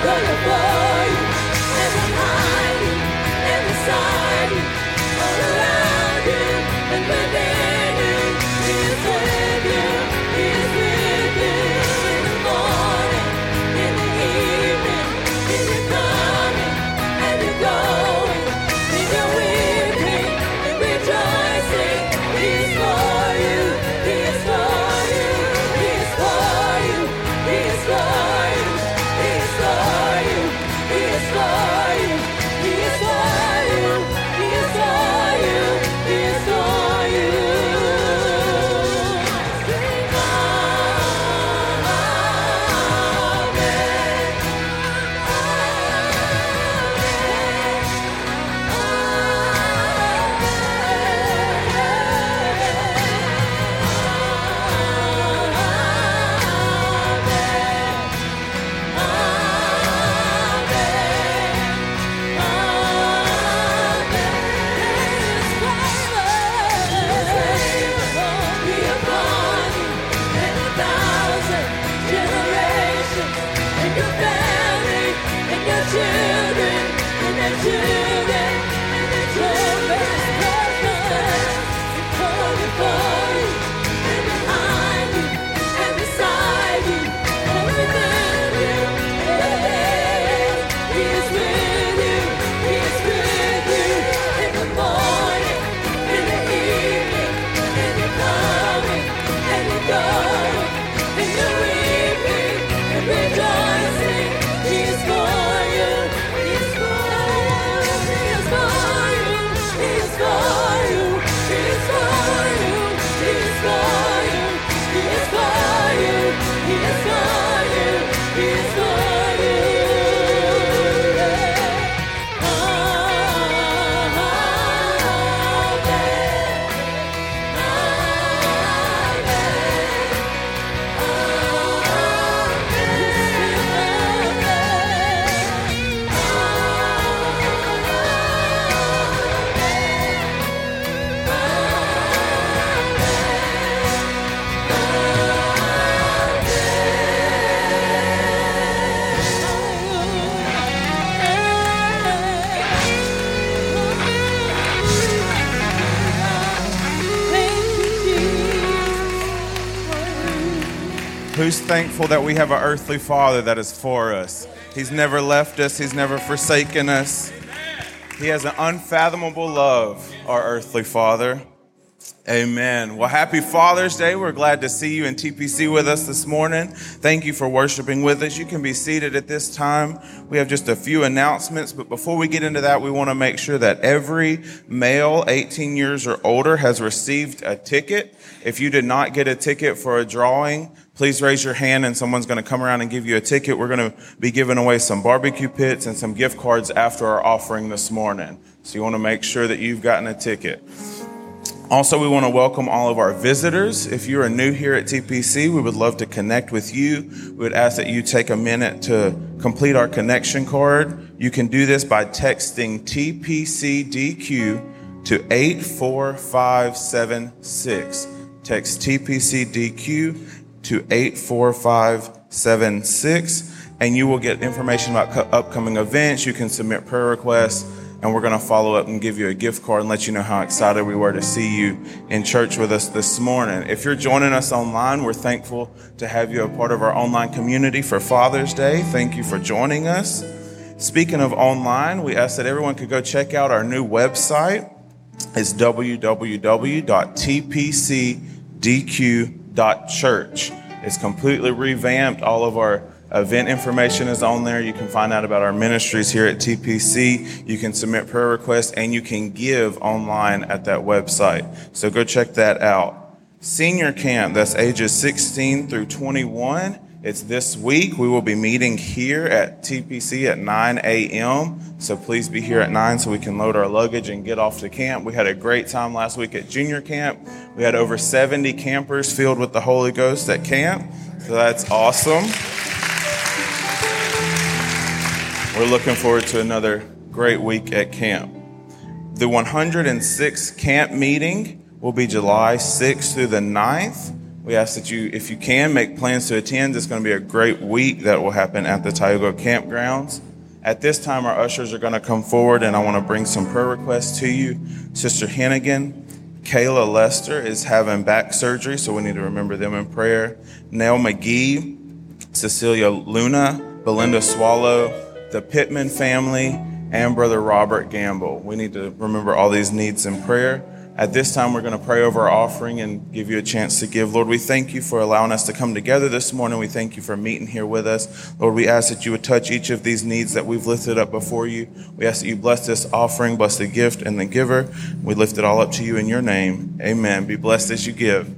Who's thankful that we have an earthly Father that is for us? He's never left us. He's never forsaken us. He has an unfathomable love, our earthly Father. Amen. Well, happy Father's Day. We're glad to see you in TPC with us this morning. Thank you for worshiping with us. You can be seated at this time. We have just a few announcements, but before we get into that, we want to make sure that every male 18 years or older has received a ticket. If you did not get a ticket for a drawing, please raise your hand and someone's going to come around and give you a ticket. We're going to be giving away some barbecue pits and some gift cards after our offering this morning. So you want to make sure that you've gotten a ticket. Also, we want to welcome all of our visitors. If you are new here at TPC, we would love to connect with you. We would ask that you take a minute to complete our connection card. You can do this by texting TPCDQ to 84576. Text TPCDQ to 84576, and you will get information about upcoming events. You can submit prayer requests, and we're going to follow up and give you a gift card and let you know how excited we were to see you in church with us this morning. If you're joining us online, we're thankful to have you a part of our online community for Father's Day. Thank you for joining us. Speaking of online, we ask that everyone could go check out our new website. It's www.tpcdq.church. It's completely revamped. All of our event information is on there. You can find out about our ministries here at TPC. You can submit prayer requests, and you can give online at that website. So go check that out. Senior camp, that's ages 16 through 21. It's this week. We will be meeting here at TPC at 9 a.m. So please be here at 9 so we can load our luggage and get off to camp. We had a great time last week at junior camp. We had over 70 campers filled with the Holy Ghost at camp. So that's awesome. We're looking forward to another great week at camp. The 106th camp meeting will be July 6th through the 9th. We ask that you, if you can, make plans to attend. It's going to be a great week that will happen at the Tioga Campgrounds. At this time, our ushers are going to come forward, and I want to bring some prayer requests to you. Sister Hennigan, Kayla Lester is having back surgery, so we need to remember them in prayer. Nell McGee, Cecilia Luna, Belinda Swallow, the Pittman family, and Brother Robert Gamble. We need to remember all these needs in prayer. At this time, we're going to pray over our offering and give you a chance to give. Lord, we thank you for allowing us to come together this morning. We thank you for meeting here with us. Lord, we ask that you would touch each of these needs that we've lifted up before you. We ask that you bless this offering, bless the gift and the giver. We lift it all up to you in your name. Amen. Be blessed as you give.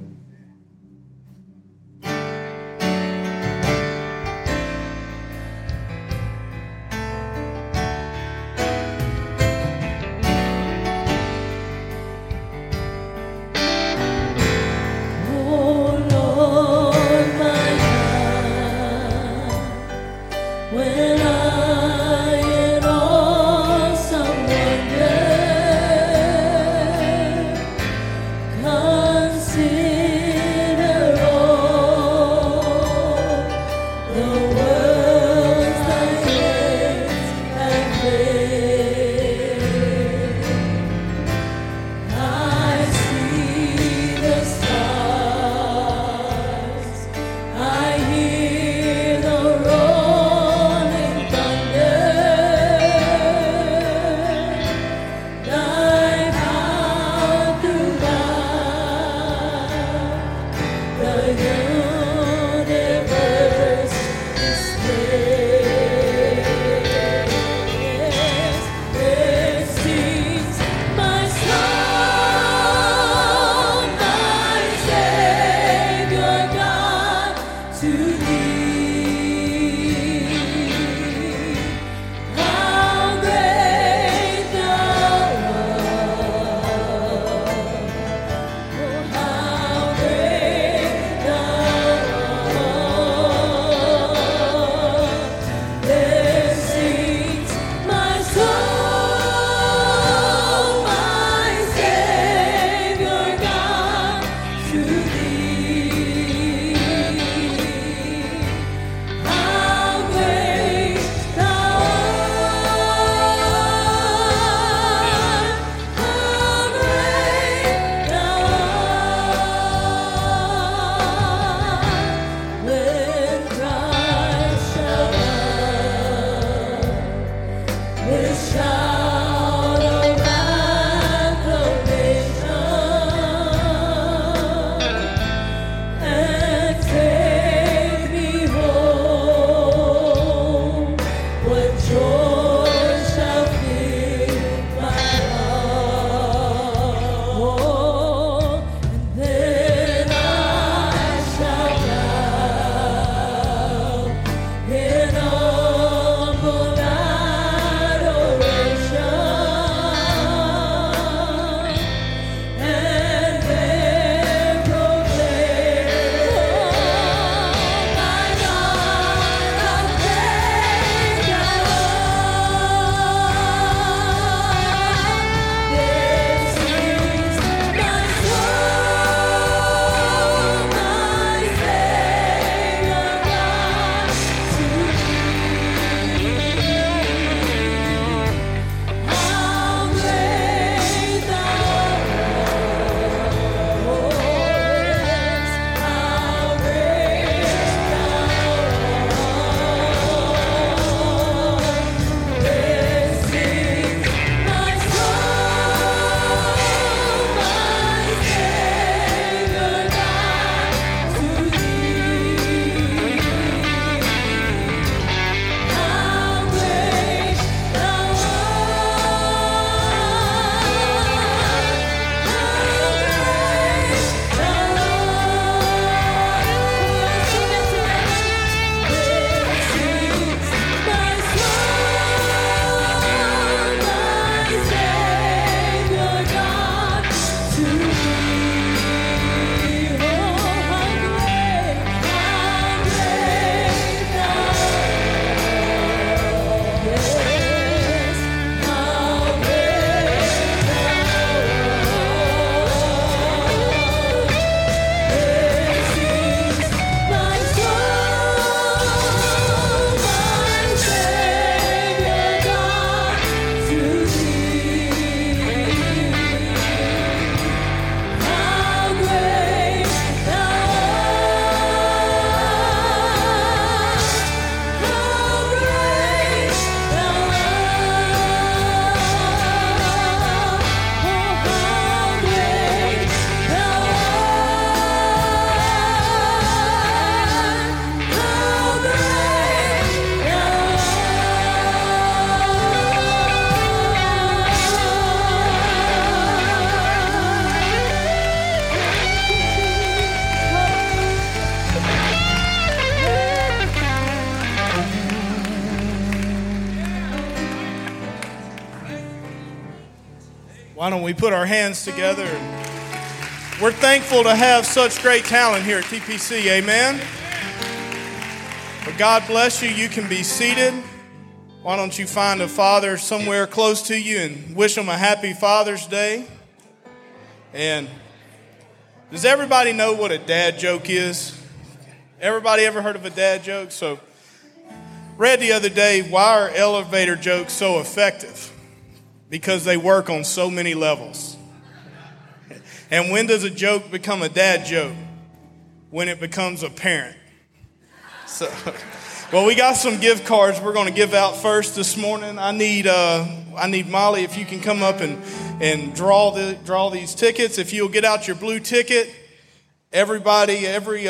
Why don't we put our hands together? We're thankful to have such great talent here at TPC, amen? But God bless you. You can be seated. Why don't you find a father somewhere close to you and wish them a happy Father's Day? And does everybody know what a dad joke is? Everybody ever heard of a dad joke? So, read the other day, why are elevator jokes so effective? Because they work on so many levels. And when does a joke become a dad joke? When it becomes apparent. So, well, we got some gift cards we're going to give out first this morning. I need Molly, if you can come up and draw these tickets. If you'll get out your blue ticket, everybody, every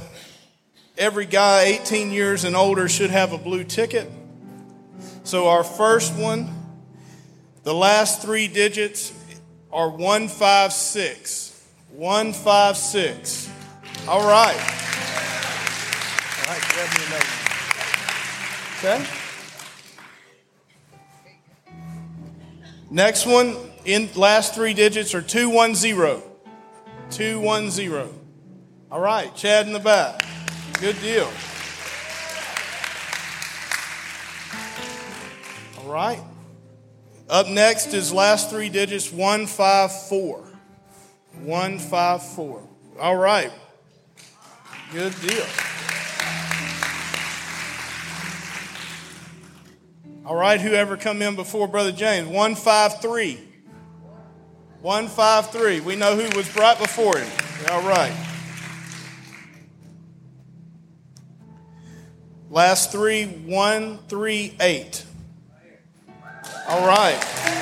guy 18 years and older should have a blue ticket. So our first one, the last 3 digits are 156. 156. All right. All right, grab me another one. Okay. Next one, in last 3 digits are 210. 210. All right, Chad in the back. Good deal. All right. Up next is last 3 digits, 154. 154. All right. Good deal. All right, whoever come in before Brother James, 153. 153. We know who was right before him. All right. Last 3, 138. All right.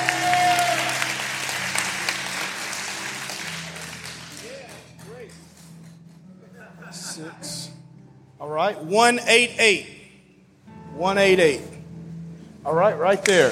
Six. All right. 188. 188. All right, right there.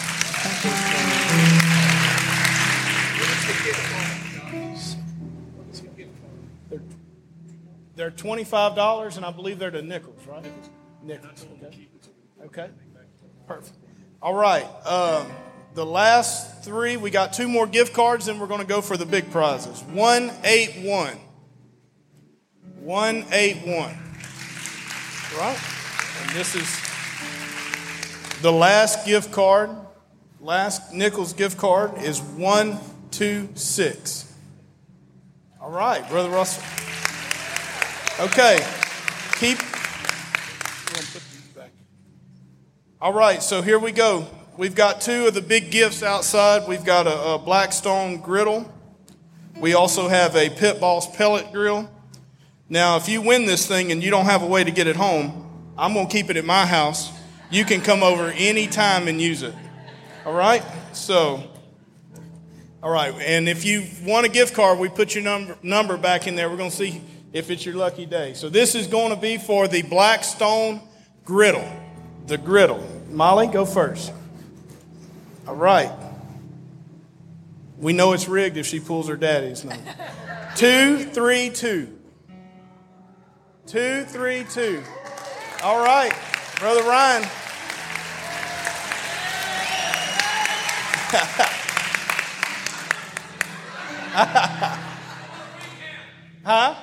They're $25, and I believe they're the nickels, right? Nickels. Okay. Okay. Perfect. All right. The last 3, we got 2 more gift cards, and we're going to go for the big prizes. 181. 181. Right? And this is the last gift card. Last Nichols gift card is 126. All right, Brother Russell. Okay. All right, so here we go. We've got 2 of the big gifts outside. We've got a Blackstone griddle. We also have a Pit Boss pellet grill. Now, if you win this thing and you don't have a way to get it home, I'm going to keep it at my house. You can come over anytime and use it. All right? So, all right. And if you want a gift card, we put your number back in there. We're going to see if it's your lucky day. So this is going to be for the Blackstone griddle. The griddle. Molly, go first. All right. We know it's rigged if she pulls her daddy's number. 232. 232. All right. Brother Ryan. Huh?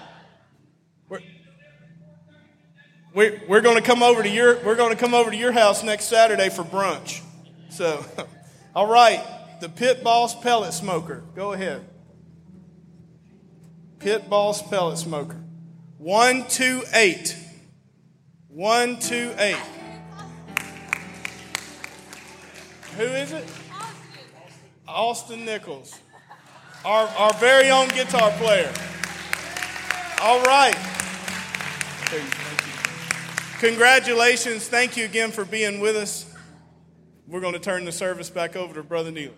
We're going to come over to your house next Saturday for brunch. So, all right, the Pit Boss pellet smoker. Go ahead. Pit Boss pellet smoker. 128. 128. Who is it? Austin Nichols. Our very own guitar player. All right. Congratulations. Thank you again for being with us. We're going to turn the service back over to Brother Neal.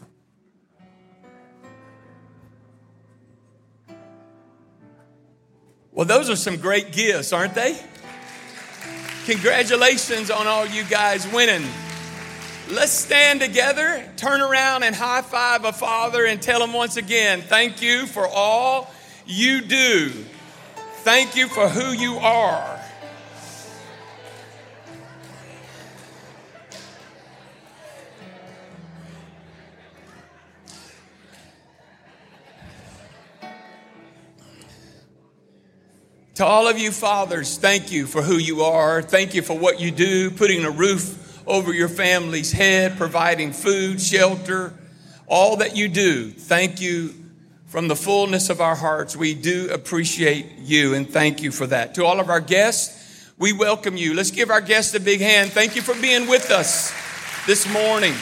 Well, those are some great gifts, aren't they? Congratulations on all you guys winning. Let's stand together, turn around and high five a father and tell him once again, thank you for all you do. Thank you for who you are. To all of you fathers, thank you for who you are. Thank you for what you do, putting a roof over your family's head, providing food, shelter, all that you do. Thank you from the fullness of our hearts. We do appreciate you and thank you for that. To all of our guests, we welcome you. Let's give our guests a big hand. Thank you for being with us this morning.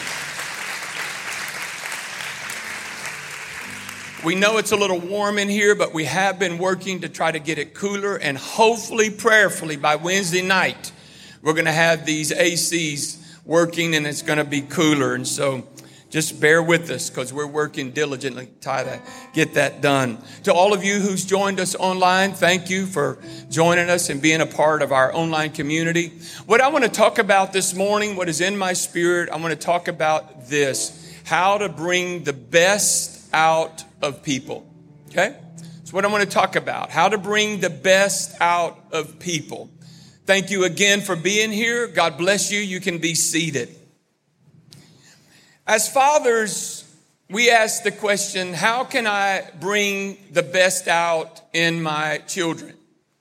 We know it's a little warm in here, but we have been working to try to get it cooler, and hopefully, prayerfully, by Wednesday night, we're going to have these ACs working and it's going to be cooler. And so just bear with us because we're working diligently to get that done. To all of you who's joined us online, thank you for joining us and being a part of our online community. What I want to talk about this morning, what is in my spirit, I want to talk about this, how to bring the best out of people. Okay? That's what I want to talk about. How to bring the best out of people. Thank you again for being here. God bless you. You can be seated. As fathers, we ask the question, how can I bring the best out in my children?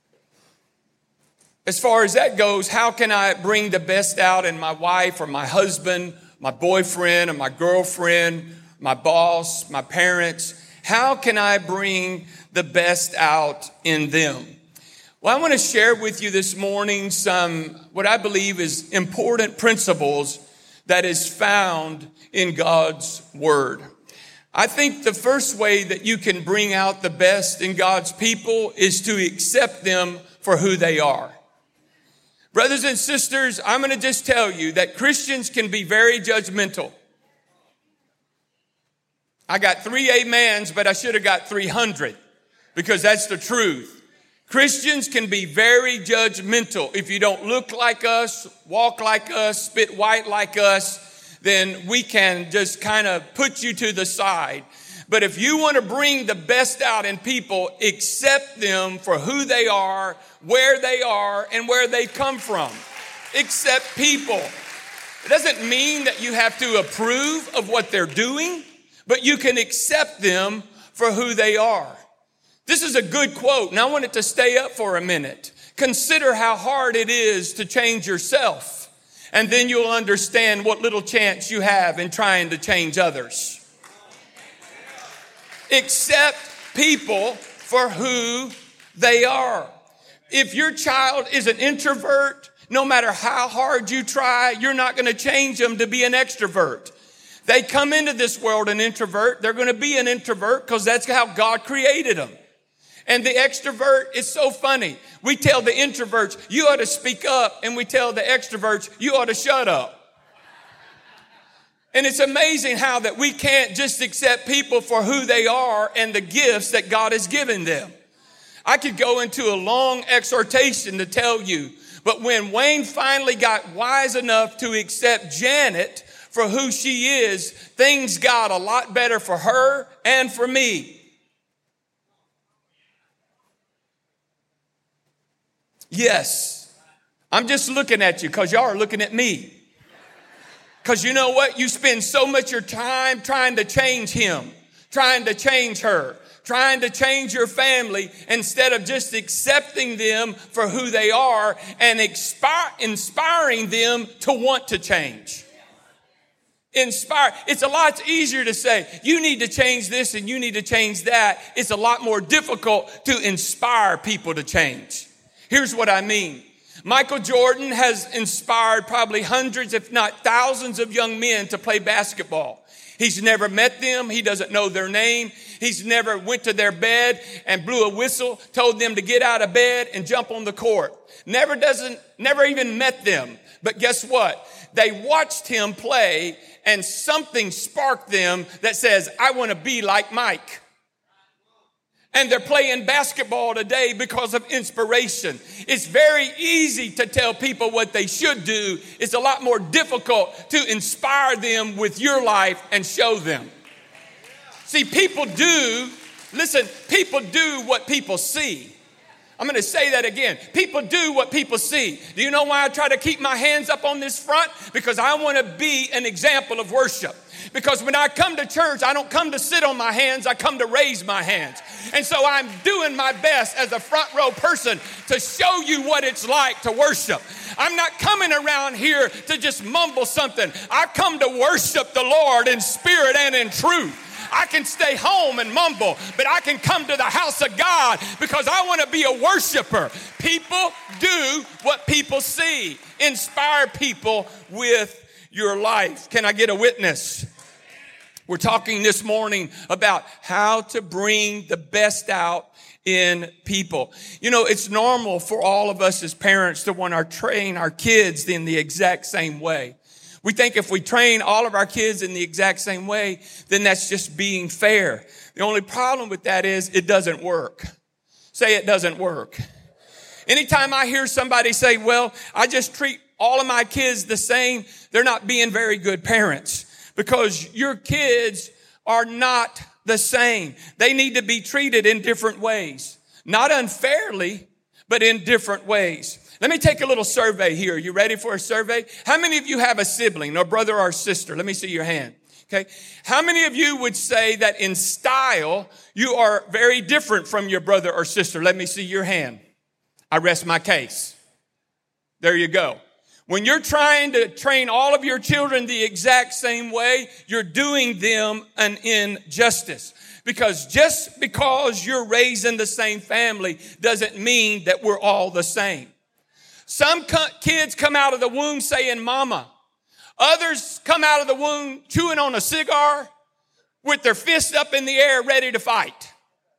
As far as that goes, how can I bring the best out in my wife or my husband, my boyfriend or my girlfriend, my boss, my parents? How can I bring the best out in them? Well, I want to share with you this morning some, what I believe is important principles that is found in God's Word. I think the first way that you can bring out the best in God's people is to accept them for who they are. Brothers and sisters, I'm going to just tell you that Christians can be very judgmental. I got 3 amens, but I should have got 300 because that's the truth. Christians can be very judgmental. If you don't look like us, walk like us, spit white like us, then we can just kind of put you to the side. But if you want to bring the best out in people, accept them for who they are, where they are, and where they come from. Accept people. It doesn't mean that you have to approve of what they're doing, but you can accept them for who they are. This is a good quote, and I want it to stay up for a minute. Consider how hard it is to change yourself, and then you'll understand what little chance you have in trying to change others. Accept people for who they are. If your child is an introvert, no matter how hard you try, you're not going to change them to be an extrovert. They come into this world an introvert. They're going to be an introvert because that's how God created them. And the extrovert is so funny. We tell the introverts, you ought to speak up. And we tell the extroverts, you ought to shut up. And it's amazing how that we can't just accept people for who they are and the gifts that God has given them. I could go into a long exhortation to tell you, but when Wayne finally got wise enough to accept Janet for who she is, things got a lot better for her and for me. Yes, I'm just looking at you because y'all are looking at me. Because you know what? You spend so much of your time trying to change him, trying to change her, trying to change your family instead of just accepting them for who they are and inspiring them to want to change. Inspire. It's a lot easier to say, you need to change this and you need to change that. It's a lot more difficult to inspire people to change. Here's what I mean. Michael Jordan has inspired probably hundreds, if not thousands of young men to play basketball. He's never met them. He doesn't know their name. He's never went to their bed and blew a whistle, told them to get out of bed and jump on the court. Never even met them. But guess what? They watched him play and something sparked them that says, I want to be like Mike. And they're playing basketball today because of inspiration. It's very easy to tell people what they should do. It's a lot more difficult to inspire them with your life and show them. See, people do what people see. I'm going to say that again. People do what people see. Do you know why I try to keep my hands up on this front? Because I want to be an example of worship. Because when I come to church, I don't come to sit on my hands, I come to raise my hands. And so I'm doing my best as a front row person to show you what it's like to worship. I'm not coming around here to just mumble something. I come to worship the Lord in spirit and in truth. I can stay home and mumble, but I can come to the house of God because I want to be a worshiper. People do what people see. Inspire people with your life. Can I get a witness? We're talking this morning about how to bring the best out in people. You know, it's normal for all of us as parents to want to train our kids in the exact same way. We think if we train all of our kids in the exact same way, then that's just being fair. The only problem with that is it doesn't work. Say it doesn't work. Anytime I hear somebody say, well, I just treat all of my kids the same, they're not being very good parents because your kids are not the same. They need to be treated in different ways, not unfairly, but in different ways. Let me take a little survey here. You ready for a survey? How many of you have a sibling, or brother or sister? Let me see your hand. Okay. How many of you would say that in style, you are very different from your brother or sister? Let me see your hand. I rest my case. There you go. When you're trying to train all of your children the exact same way, you're doing them an injustice. Because just because you're raised in the same family doesn't mean that we're all the same. Some kids come out of the womb saying mama. Others come out of the womb chewing on a cigar with their fists up in the air ready to fight.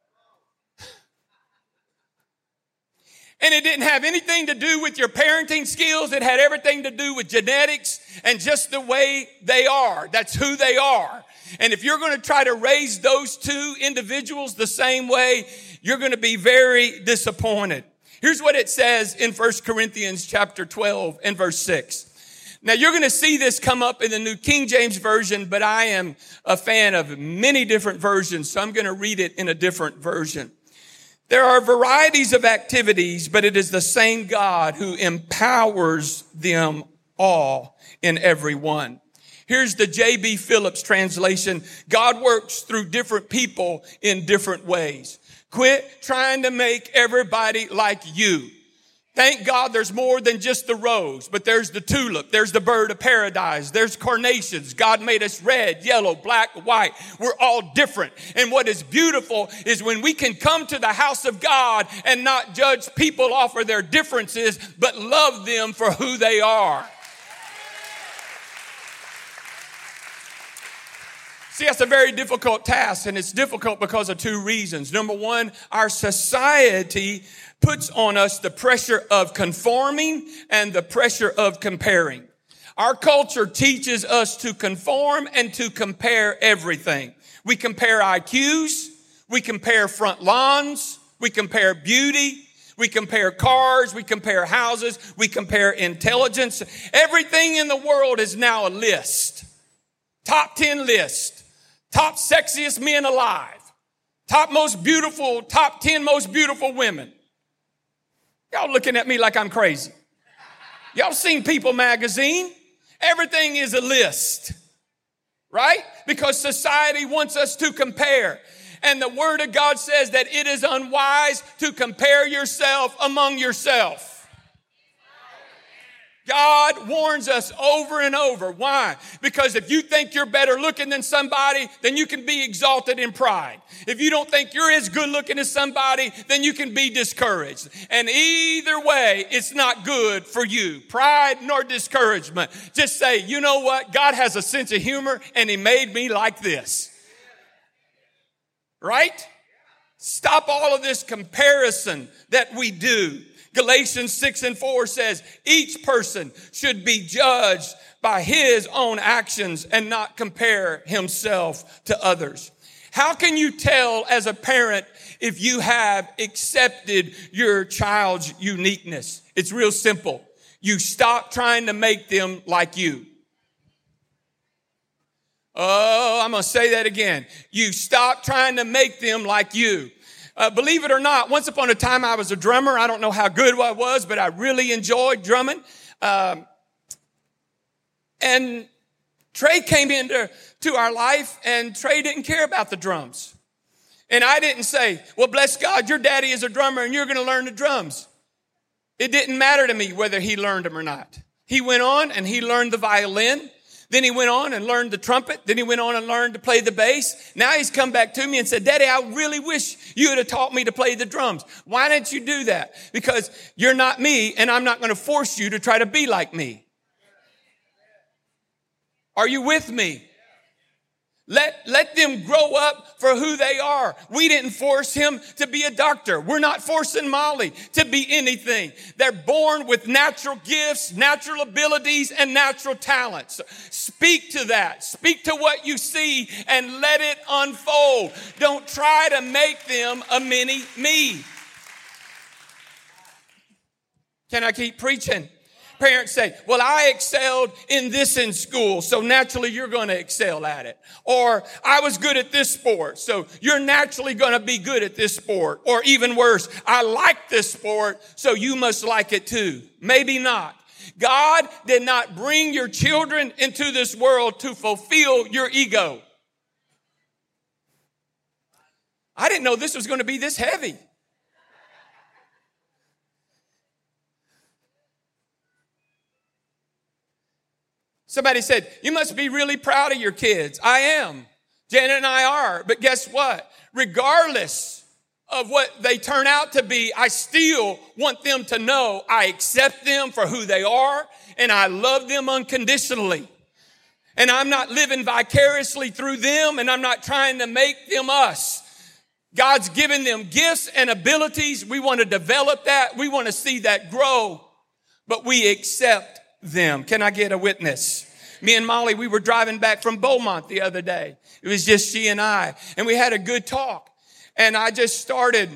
And it didn't have anything to do with your parenting skills. It had everything to do with genetics and just the way they are. That's who they are. And if you're going to try to raise those two individuals the same way, you're going to be very disappointed. Here's what it says in 1 Corinthians chapter 12 and verse 6. Now you're going to see this come up in the New King James Version, but I am a fan of many different versions, so I'm going to read it in a different version. There are varieties of activities, but it is the same God who empowers them all in every one. Here's the J.B. Phillips translation. God works through different people in different ways. Quit trying to make everybody like you. Thank God there's more than just the rose, but there's the tulip, there's the bird of paradise, there's carnations. God made us red, yellow, black, white. We're all different. And what is beautiful is when we can come to the house of God and not judge people off of their differences, but love them for who they are. See, that's a very difficult task, and it's difficult because of two reasons. Number one, our society puts on us the pressure of conforming and the pressure of comparing. Our culture teaches us to conform and to compare everything. We compare IQs, we compare front lawns, we compare beauty, we compare cars, we compare houses, we compare intelligence. Everything in the world is now a list. Top 10 list. Top sexiest men alive. Top 10 most beautiful women. Y'all looking at me like I'm crazy. Y'all seen People magazine? Everything is a list, right? Because society wants us to compare. And the Word of God says that it is unwise to compare yourself among yourself. God warns us over and over. Why? Because if you think you're better looking than somebody, then you can be exalted in pride. If you don't think you're as good looking as somebody, then you can be discouraged. And either way, it's not good for you. Pride nor discouragement. Just say, you know what? God has a sense of humor and He made me like this. Right? Stop all of this comparison that we do. Galatians 6:4 says, each person should be judged by his own actions and not compare himself to others. How can you tell as a parent if you have accepted your child's uniqueness? It's real simple. You stop trying to make them like you. Oh, I'm going to say that again. You stop trying to make them like you. Believe it or not, once upon a time I was a drummer. I don't know how good I was, but I really enjoyed drumming. And Trey came into our life, and Trey didn't care about the drums. And I didn't say, well, bless God, your daddy is a drummer and you're going to learn the drums. It didn't matter to me whether he learned them or not. He went on and he learned the violin. Then he went on and learned the trumpet. Then he went on and learned to play the bass. Now he's come back to me and said, Daddy, I really wish you would have taught me to play the drums. Why didn't you do that? Because you're not me, and I'm not going to force you to try to be like me. Are you with me? Let them grow up for who they are. We didn't force him to be a doctor. We're not forcing Molly to be anything. They're born with natural gifts, natural abilities, and natural talents. Speak to that. Speak to what you see and let it unfold. Don't try to make them a mini me. Can I keep preaching? Parents say, well, I excelled in this in school, so naturally you're going to excel at it. Or I was good at this sport, so you're naturally going to be good at this sport. Or even worse, I like this sport, so you must like it too. Maybe not. God did not bring your children into this world to fulfill your ego. I didn't know this was going to be this heavy. Somebody said, you must be really proud of your kids. I am. Janet and I are. But guess what? Regardless of what they turn out to be, I still want them to know I accept them for who they are and I love them unconditionally. And I'm not living vicariously through them, and I'm not trying to make them us. God's given them gifts and abilities. We want to develop that. We want to see that grow, but we accept them. Can I get a witness? Me and Molly, we were driving back from Beaumont the other day. It was just she and I, and we had a good talk. And I just started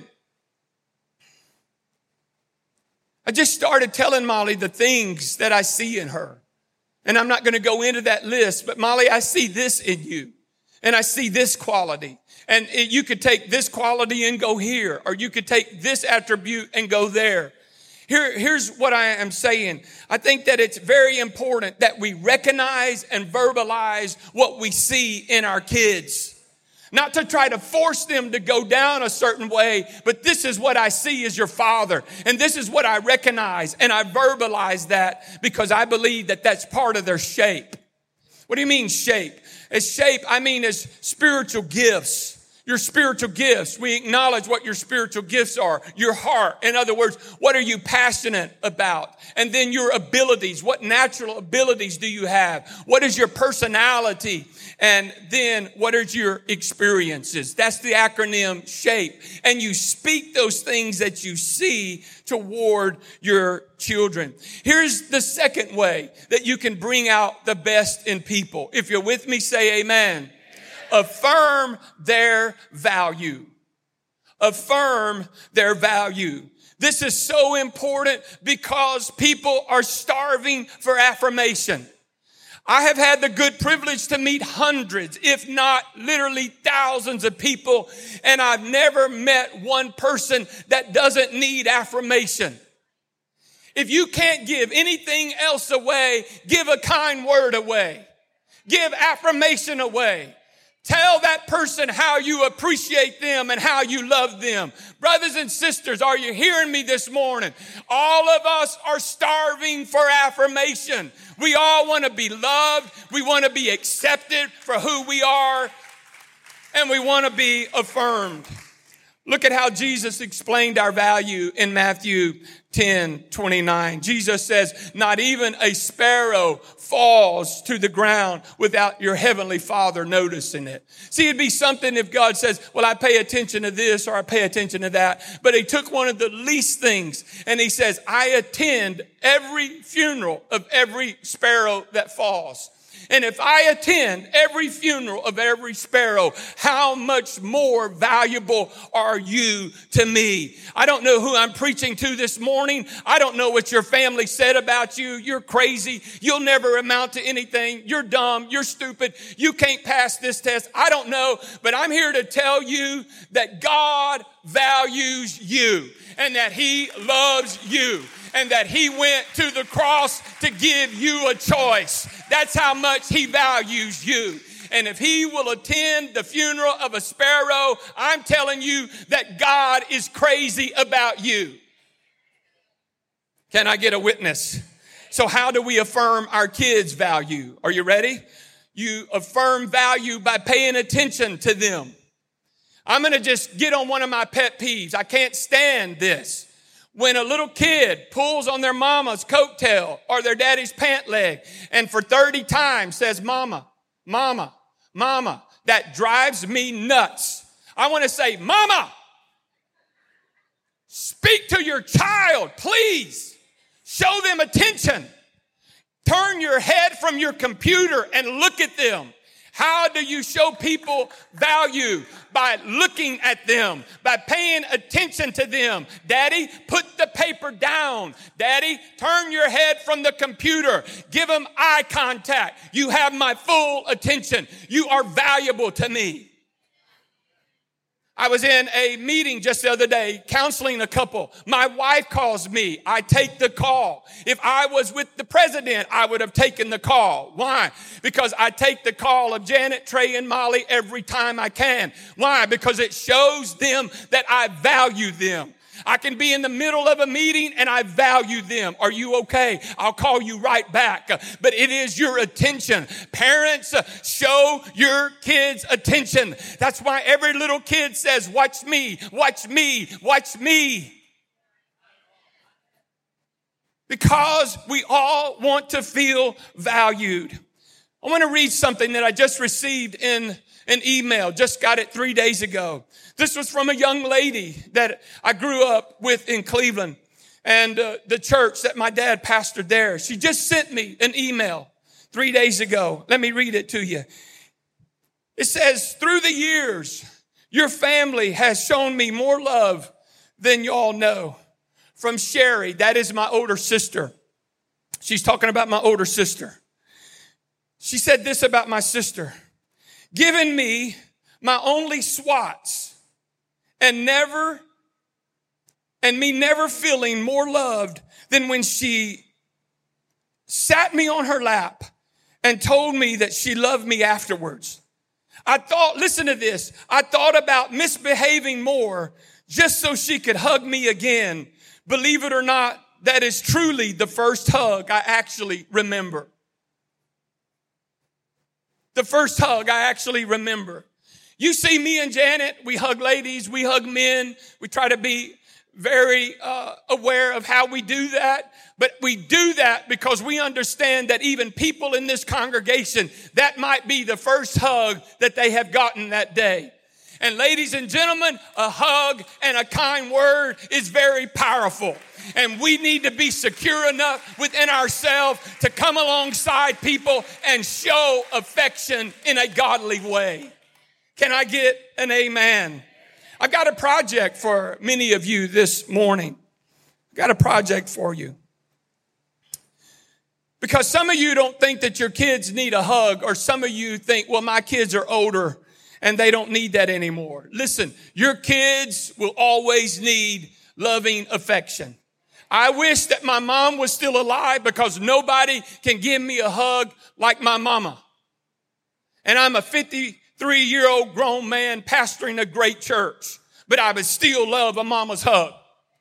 telling Molly the things that I see in her. And I'm not going to go into that list, but Molly, I see this in you. And I see this quality. And you could take this quality and go here, or you could take this attribute and go there. Here's what I am saying. I think that it's very important that we recognize and verbalize what we see in our kids. Not to try to force them to go down a certain way, but this is what I see as your father. And this is what I recognize. And I verbalize that because I believe that that's part of their shape. What do you mean shape? As shape, I mean as spiritual gifts. Your spiritual gifts. We acknowledge what your spiritual gifts are. Your heart. In other words, what are you passionate about? And then your abilities. What natural abilities do you have? What is your personality? And then what are your experiences? That's the acronym SHAPE. And you speak those things that you see toward your children. Here's the second way that you can bring out the best in people. If you're with me, say amen. Affirm their value. Affirm their value. This is so important because people are starving for affirmation. I have had the good privilege to meet hundreds, if not literally thousands of people, and I've never met one person that doesn't need affirmation. If you can't give anything else away, give a kind word away. Give affirmation away. Tell that person how you appreciate them and how you love them. Brothers and sisters, are you hearing me this morning? All of us are starving for affirmation. We all want to be loved. We want to be accepted for who we are. And we want to be affirmed. Look at how Jesus explained our value in Matthew 10:29. Jesus says, not even a sparrow falls to the ground without your heavenly Father noticing it. See, it'd be something if God says, well, I pay attention to this or I pay attention to that. But he took one of the least things and he says, I attend every funeral of every sparrow that falls. And if I attend every funeral of every sparrow, how much more valuable are you to me? I don't know who I'm preaching to this morning. I don't know what your family said about you. You're crazy. You'll never amount to anything. You're dumb. You're stupid. You can't pass this test. I don't know. But I'm here to tell you that God values you and that he loves you and that he went to the cross to give you a choice. That's how much he values you. And if he will attend the funeral of a sparrow, I'm telling you that God is crazy about you. Can I get a witness? So how do we affirm our kids' value? Are you ready? You affirm value by paying attention to them. I'm going to just get on one of my pet peeves. I can't stand this. When a little kid pulls on their mama's coattail or their daddy's pant leg and for 30 times says, "Mama, mama, mama," that drives me nuts. I want to say, "Mama, speak to your child, please. Show them attention. Turn your head from your computer and look at them." How do you show people value? By looking at them, by paying attention to them. Daddy, put the paper down. Daddy, turn your head from the computer. Give them eye contact. You have my full attention. You are valuable to me. I was in a meeting just the other day, counseling a couple. My wife calls me. I take the call. If I was with the president, I would have taken the call. Why? Because I take the call of Janet, Trey, and Molly every time I can. Why? Because it shows them that I value them. I can be in the middle of a meeting and I value them. Are you okay? I'll call you right back. But it is your attention. Parents, show your kids attention. That's why every little kid says, "Watch me, watch me, watch me." Because we all want to feel valued. I want to read something that I just received in an email. Just got it 3 days ago. This was from a young lady that I grew up with in Cleveland and the church that my dad pastored there. She just sent me an email 3 days ago. Let me read it to you. It says, "Through the years, your family has shown me more love than y'all know. From Sherry," that is my older sister. She's talking about my older sister. She said this about my sister: "Giving me my only swats and me never feeling more loved than when she sat me on her lap and told me that she loved me afterwards. I thought, listen to this, I thought about misbehaving more just so she could hug me again. Believe it or not, that is truly the first hug I actually remember." The first hug I actually remember. You see me and Janet, we hug ladies, we hug men. We try to be very aware of how we do that. But we do that because we understand that even people in this congregation, that might be the first hug that they have gotten that day. And ladies and gentlemen, a hug and a kind word is very powerful. And we need to be secure enough within ourselves to come alongside people and show affection in a godly way. Can I get an amen? I've got a project for many of you this morning. I've got a project for you. Because some of you don't think that your kids need a hug, or some of you think, well, my kids are older and they don't need that anymore. Listen, your kids will always need loving affection. I wish that my mom was still alive because nobody can give me a hug like my mama. And I'm a 53-year-old grown man pastoring a great church, but I would still love a mama's hug.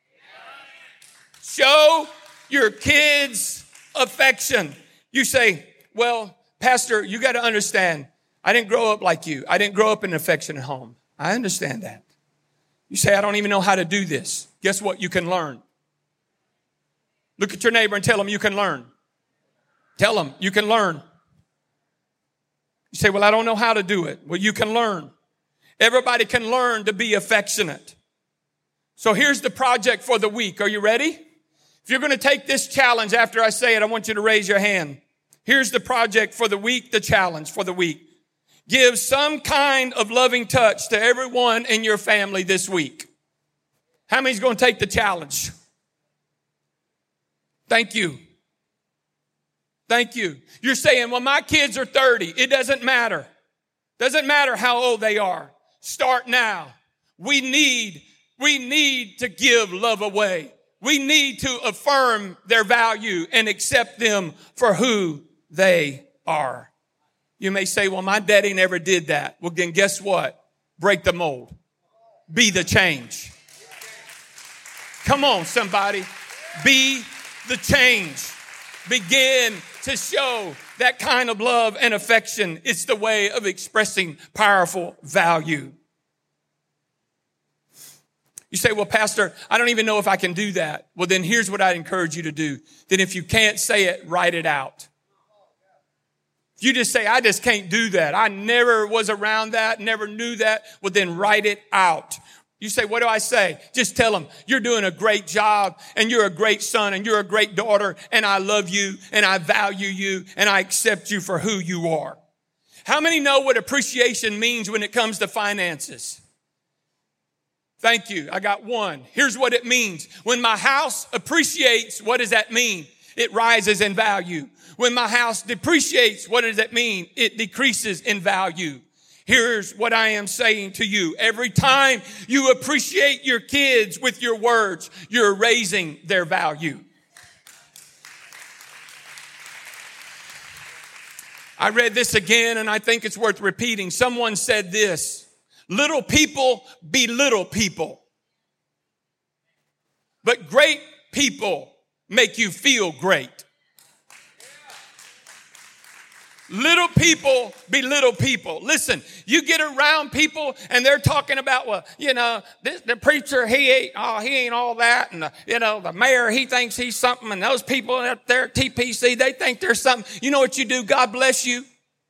Show your kids affection. You say, well, Pastor, you got to understand, I didn't grow up like you. I didn't grow up in an affectionate home. I understand that. You say, I don't even know how to do this. Guess what? You can learn. Look at your neighbor and tell them you can learn. Tell them you can learn. You say, well, I don't know how to do it. Well, you can learn. Everybody can learn to be affectionate. So here's the project for the week. Are you ready? If you're going to take this challenge after I say it, I want you to raise your hand. Here's the project for the week, the challenge for the week. Give some kind of loving touch to everyone in your family this week. How many's going to take the challenge? Thank you. Thank you. You're saying, well, my kids are 30. It doesn't matter. Doesn't matter how old they are. Start now. We're We need to give love away. We need to affirm their value and accept them for who they are. You may say, well, my daddy never did that. Well, then guess what? Break the mold. Be the change. Come on, somebody. Be the change. Begin to show that kind of love and affection. It's the way of expressing powerful value. You say, well, Pastor, I don't even know if I can do that. Well, then here's what I'd encourage you to do. Then if you can't say it, write it out. If you just say, I just can't do that. I never was around that, never knew that. Well, then write it out. You say, what do I say? Just tell them you're doing a great job and you're a great son and you're a great daughter and I love you and I value you and I accept you for who you are. How many know what appreciation means when it comes to finances? Thank you. I got one. Here's what it means. When my house appreciates, what does that mean? It rises in value. When my house depreciates, what does that mean? It decreases in value. Here's what I am saying to you. Every time you appreciate your kids with your words, you're raising their value. I read this again and I think it's worth repeating. Someone said this, little people belittle people, but great people make you feel great. Little people belittle people. Listen, you get around people and they're talking about, well, you know, the preacher, he ain't all that. And, the mayor, he thinks he's something. And those people up there at TPC, they think they're something. You know what you do? God bless you.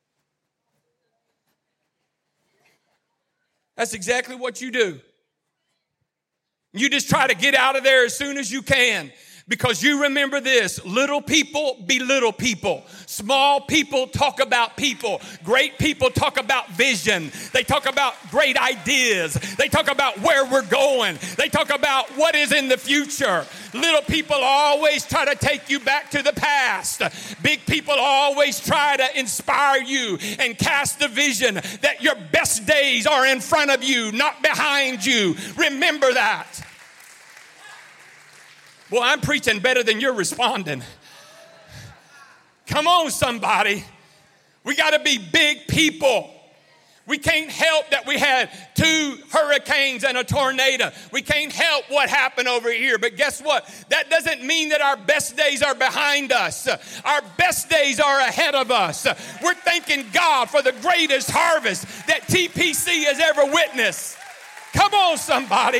That's exactly what you do. You just try to get out of there as soon as you can. Because you remember this, little people belittle people. Small people talk about people. Great people talk about vision. They talk about great ideas. They talk about where we're going. They talk about what is in the future. Little people always try to take you back to the past. Big people always try to inspire you and cast the vision that your best days are in front of you, not behind you. Remember that. Well, I'm preaching better than you're responding. Come on, somebody. We got to be big people. We can't help that we had 2 hurricanes and a tornado. We can't help what happened over here. But guess what? That doesn't mean that our best days are behind us. Our best days are ahead of us. We're thanking God for the greatest harvest that TPC has ever witnessed. Come on, somebody.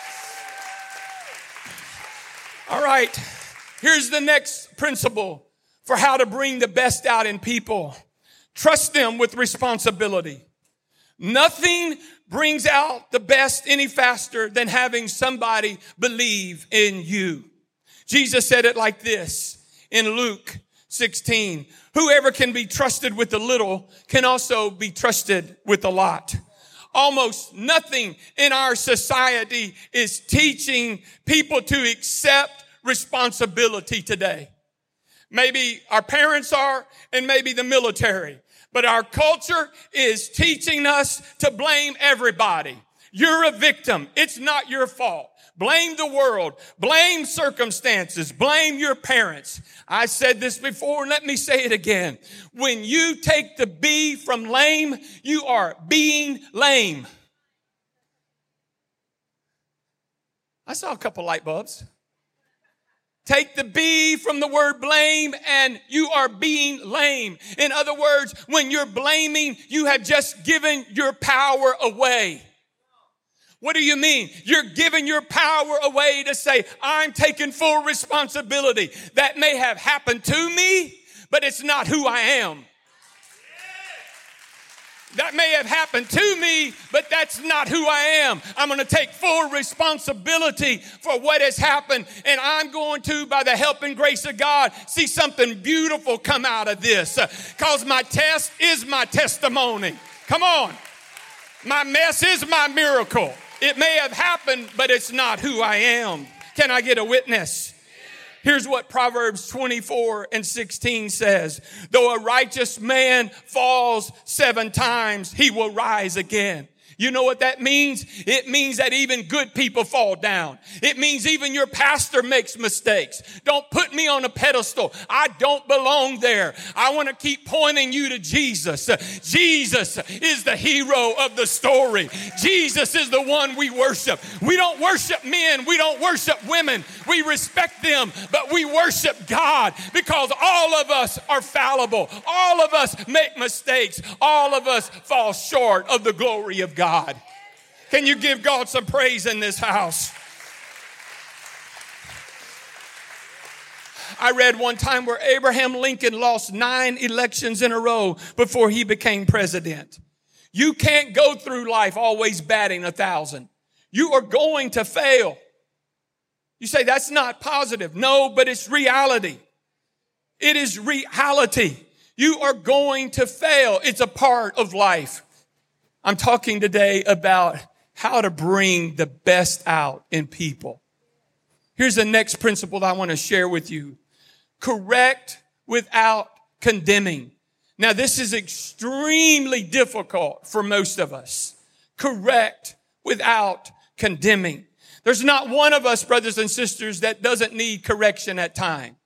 All right, here's the next principle for how to bring the best out in people. Trust them with responsibility. Nothing brings out the best any faster than having somebody believe in you. Jesus said it like this in Luke 16. Whoever can be trusted with a little can also be trusted with a lot. Almost nothing in our society is teaching people to accept responsibility today. Maybe our parents are, and maybe the military. But our culture is teaching us to blame everybody. You're a victim. It's not your fault. Blame the world. Blame circumstances. Blame your parents. I said this before, and let me say it again. When you take the B from lame, you are being lame. I saw a couple light bulbs. Take the B from the word blame and you are being lame. In other words, when you're blaming, you have just given your power away. What do you mean? You're giving your power away to say, I'm taking full responsibility. That may have happened to me, but it's not who I am. That may have happened to me, but that's not who I am. I'm going to take full responsibility for what has happened. And I'm going to, by the help and grace of God, see something beautiful come out of this. Because my test is my testimony. Come on. My mess is my miracle. It may have happened, but it's not who I am. Can I get a witness? Here's what Proverbs 24:16 says. Though a righteous man falls 7 times, he will rise again. You know what that means? It means that even good people fall down. It means even your pastor makes mistakes. Don't put me on a pedestal. I don't belong there. I want to keep pointing you to Jesus. Jesus is the hero of the story. Jesus is the one we worship. We don't worship men. We don't worship women. We respect them, but we worship God because all of us are fallible. All of us make mistakes. All of us fall short of the glory of God. Can you give God some praise in this house? I read one time where Abraham Lincoln lost 9 elections in a row before he became president. You can't go through life always batting 1,000. You are going to fail. You say that's not positive. No, but it's reality. It is reality. You are going to fail. It's a part of life. I'm talking today about how to bring the best out in people. Here's the next principle that I want to share with you. Correct without condemning. Now, this is extremely difficult for most of us. Correct without condemning. There's not one of us, brothers and sisters, that doesn't need correction at times.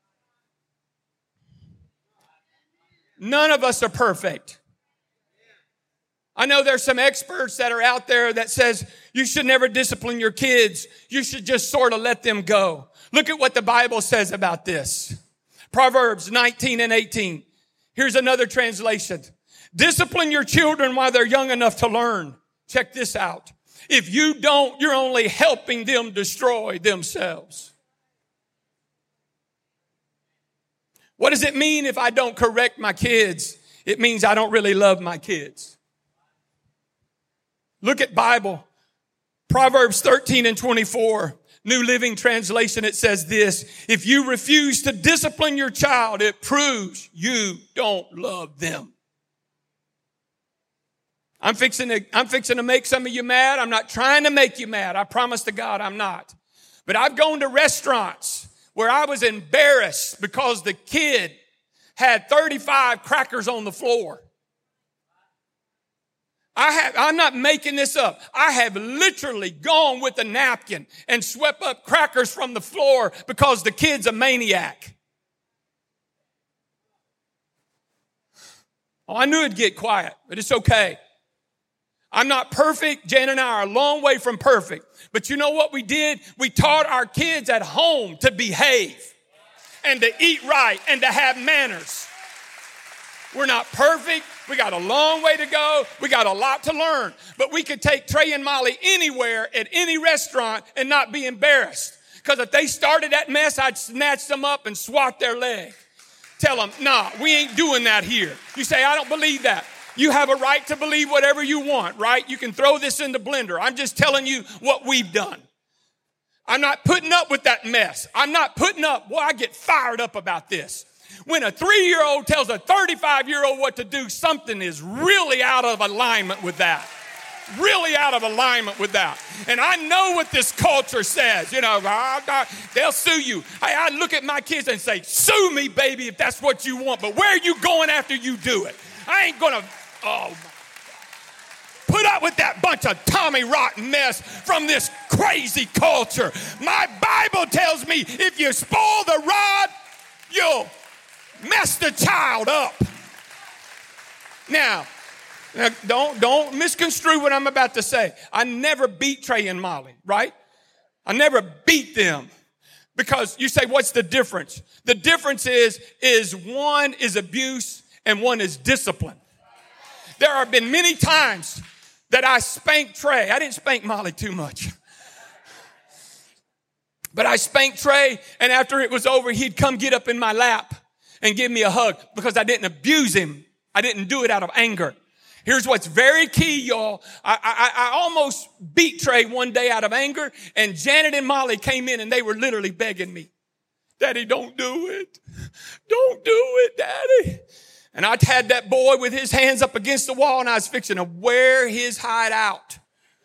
None of us are perfect. I know there's some experts that are out there that says you should never discipline your kids. You should just sort of let them go. Look at what the Bible says about this. Proverbs 19:18. Here's another translation. Discipline your children while they're young enough to learn. Check this out. If you don't, you're only helping them destroy themselves. What does it mean if I don't correct my kids? It means I don't really love my kids. Look at Bible. Proverbs 13:24, New Living Translation. It says this: if you refuse to discipline your child, it proves you don't love them. I'm fixing to make some of you mad. I'm not trying to make you mad. I promise to God I'm not. But I've gone to restaurants where I was embarrassed because the kid had 35 crackers on the floor. I'm not making this up. I have literally gone with a napkin and swept up crackers from the floor because the kid's a maniac. Oh, I knew it'd get quiet, but it's okay. I'm not perfect. Jan and I are a long way from perfect. But you know what we did? We taught our kids at home to behave and to eat right and to have manners. We're not perfect. We got a long way to go. We got a lot to learn. But we could take Trey and Molly anywhere at any restaurant and not be embarrassed. Because if they started that mess, I'd snatch them up and swat their leg. Tell them, nah, we ain't doing that here. You say, I don't believe that. You have a right to believe whatever you want, right? You can throw this in the blender. I'm just telling you what we've done. I'm not putting up with that mess. I'm not putting up. Well, I get fired up about this. When a 3-year-old tells a 35-year-old what to do, something is really out of alignment with that. Really out of alignment with that. And I know what this culture says. You know, they'll sue you. I look at my kids and say, sue me, baby, if that's what you want. But where are you going after you do it? I ain't going to, put up with that bunch of Tommy rotten mess from this crazy culture. My Bible tells me if you spoil the rod, you'll mess the child up. Now don't misconstrue what I'm about to say. I never beat Trey and Molly, right? I never beat them. Because you say, what's the difference? The difference is one is abuse and one is discipline. There have been many times that I spanked Trey. I didn't spank Molly too much. But I spanked Trey, and after it was over, he'd come get up in my lap and give me a hug because I didn't abuse him. I didn't do it out of anger. Here's what's very key, y'all. I almost beat Trey one day out of anger, and Janet and Molly came in, and they were literally begging me, Daddy, don't do it. Don't do it, Daddy. And I had that boy with his hands up against the wall, and I was fixing to wear his hide out.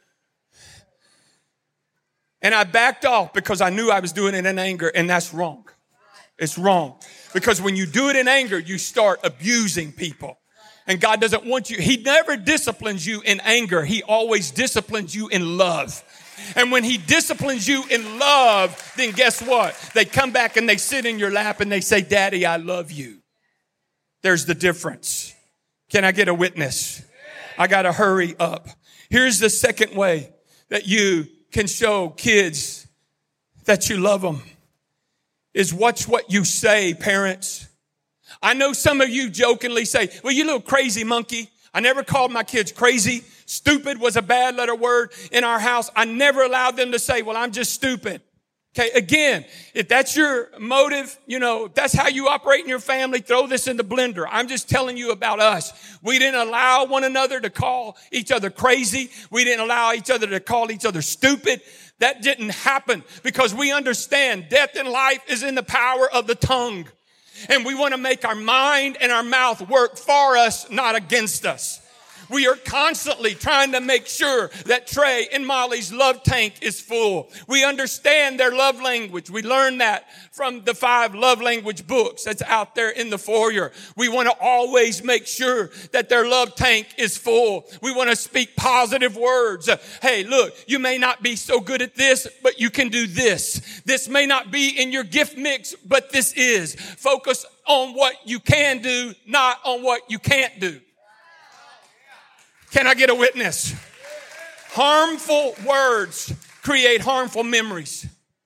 And I backed off because I knew I was doing it in anger, and that's wrong. It's wrong. Because when you do it in anger, you start abusing people. And God doesn't want you. He never disciplines you in anger. He always disciplines you in love. And when he disciplines you in love, then guess what? They come back and they sit in your lap and they say, Daddy, I love you. There's the difference. Can I get a witness? I got to hurry up. Here's the second way that you can show kids that you love them is watch what you say, parents. I know some of you jokingly say, well, you little crazy monkey. I never called my kids crazy. Stupid was a bad letter word in our house. I never allowed them to say, well, I'm just stupid. Okay, again, if that's your motive, if that's how you operate in your family, throw this in the blender. I'm just telling you about us. We didn't allow one another to call each other crazy. We didn't allow each other to call each other stupid. That didn't happen because we understand death and life is in the power of the tongue. And we want to make our mind and our mouth work for us, not against us. We are constantly trying to make sure that Trey and Molly's love tank is full. We understand their love language. We learned that from the 5 love language books that's out there in the foyer. We want to always make sure that their love tank is full. We want to speak positive words. Hey, look, you may not be so good at this, but you can do this. This may not be in your gift mix, but this is. Focus on what you can do, not on what you can't do. Can I get a witness? Harmful words create harmful memories.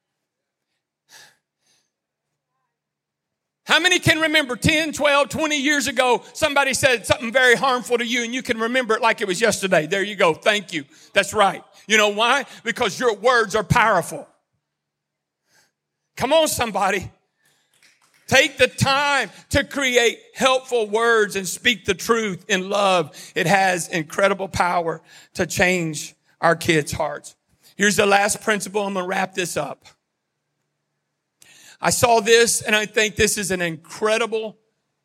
How many can remember 10, 12, 20 years ago, somebody said something very harmful to you and you can remember it like it was yesterday? There you go. Thank you. That's right. You know why? Because your words are powerful. Come on, somebody. Take the time to create helpful words and speak the truth in love. It has incredible power to change our kids' hearts. Here's the last principle. I'm going to wrap this up. I saw this and I think this is an incredible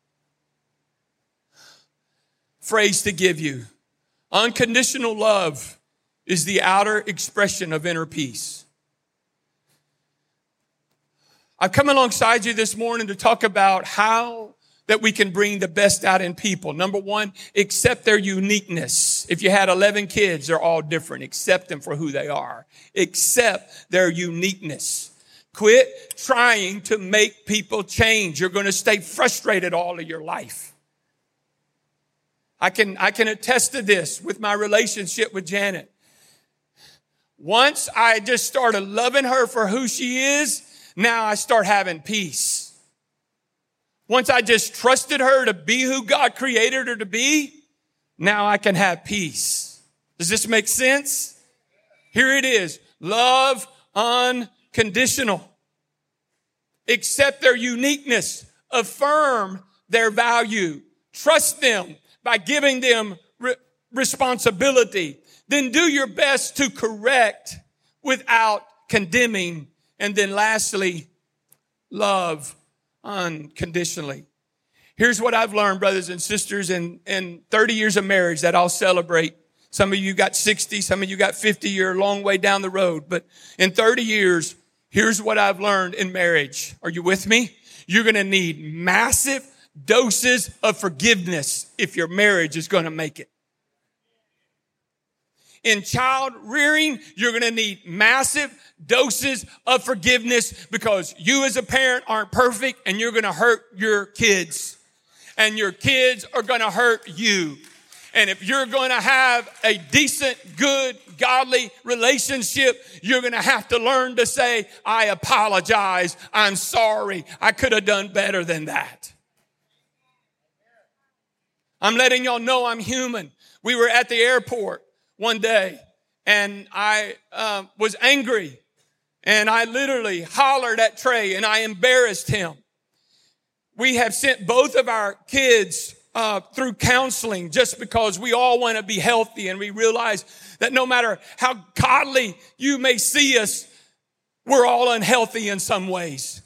phrase to give you. Unconditional love is the outer expression of inner peace. I've come alongside you this morning to talk about how that we can bring the best out in people. Number one, accept their uniqueness. If you had 11 kids, they're all different. Accept them for who they are. Accept their uniqueness. Quit trying to make people change. You're going to stay frustrated all of your life. I can attest to this with my relationship with Janet. Once I just started loving her for who she is, now I start having peace. Once I just trusted her to be who God created her to be, now I can have peace. Does this make sense? Here it is. Love unconditional. Accept their uniqueness. Affirm their value. Trust them by giving them responsibility. Then do your best to correct without condemning. And then lastly, love unconditionally. Here's what I've learned, brothers and sisters, in 30 years of marriage that I'll celebrate. Some of you got 60, some of you got 50. You're a long way down the road. But in 30 years, here's what I've learned in marriage. Are you with me? You're going to need massive doses of forgiveness if your marriage is going to make it. In child rearing, you're going to need massive doses of forgiveness because you as a parent aren't perfect and you're going to hurt your kids. And your kids are going to hurt you. And if you're going to have a decent, good, godly relationship, you're going to have to learn to say, I apologize. I'm sorry. I could have done better than that. I'm letting y'all know I'm human. We were at the airport one day and I was angry and I literally hollered at Trey and I embarrassed him. We have sent both of our kids through counseling just because we all want to be healthy and we realize that no matter how godly you may see us, we're all unhealthy in some ways.